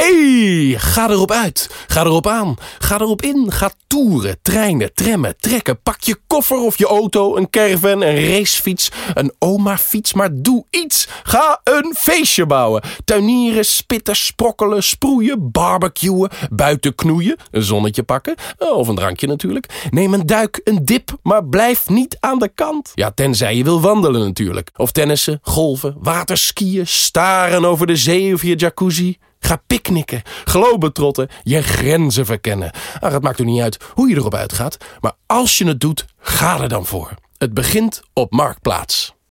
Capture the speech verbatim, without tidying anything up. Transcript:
Hey, ga erop uit. Ga erop aan. Ga erop in. Ga toeren, treinen, trammen, trekken. Pak je koffer of je auto, een caravan, een racefiets, een oma-fiets. Maar doe iets. Ga een feestje bouwen. Tuinieren, spitten, sprokkelen, sproeien, barbecuen, buiten knoeien, een zonnetje pakken. Of een drankje natuurlijk. Neem een duik, een dip, maar blijf niet aan de kant. Ja, tenzij je wil wandelen natuurlijk. Of tennissen, golven, waterskiën, staren over de zee of je jacuzzi. Ga picknicken, globetrotten, je grenzen verkennen. Ach, het maakt er niet uit hoe je erop uitgaat, maar als je het doet, ga er dan voor. Het begint op Marktplaats.